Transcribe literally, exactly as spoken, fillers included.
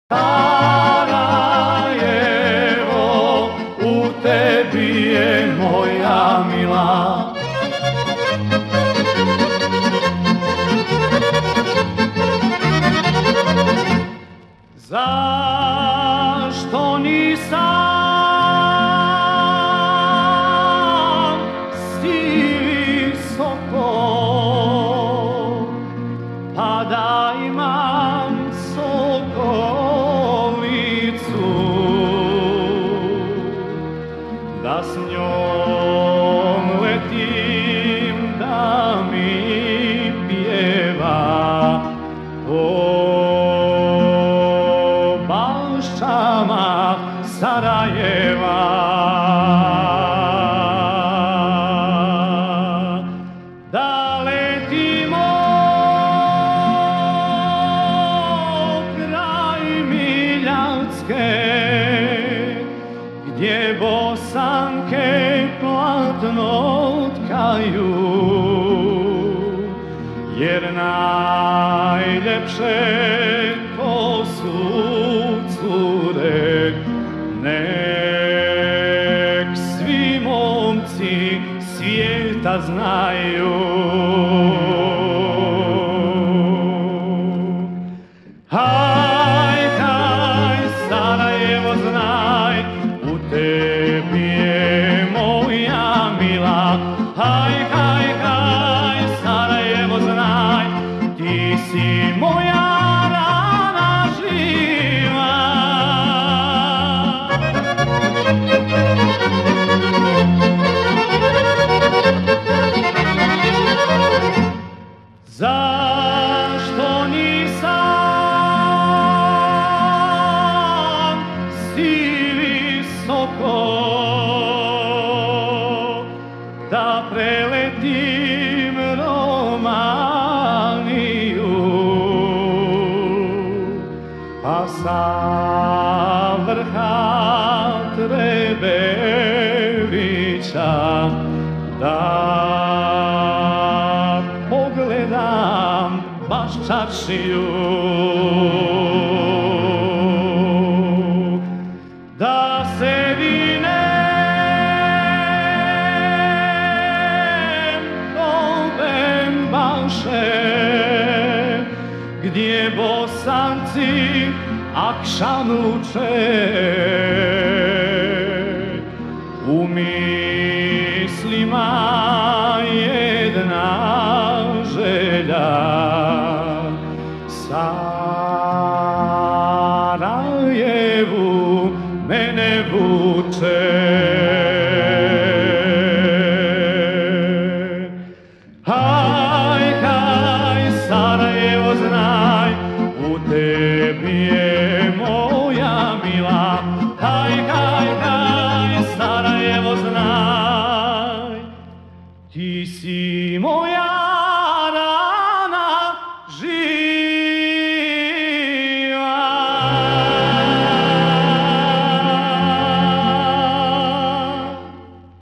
Sarajevo, u tebi je moja mila. Zašto nisam sti visoko, pa da imam sokolicu, da s njom letim, da mi pjeva po baščama Sarajeva. Da letimo kraj Miljacke, gdje Bosanke platno tkaju, jer najljepše to su cure. Nek svi momci svijeta znaju. Haj, haj, Sarajevo, znaj, u tebi je moja mila. Haj, haj, haj, Sarajevo, znaj, ti si moja rana živa. Zašto nisam sti visoko, da preletim Romaniju, pa sa vrha Trebevića da pogledam Baščašiju, da se vinem ove baše, gdje Bosanci akšam luče. U mislima jedna želja, Sarajevu mene vuče. Haj, haj, Sarajevo, znaj, u tebi je moja mila. Haj, haj, haj, Sarajevo, znaj, ti si moja rana živa.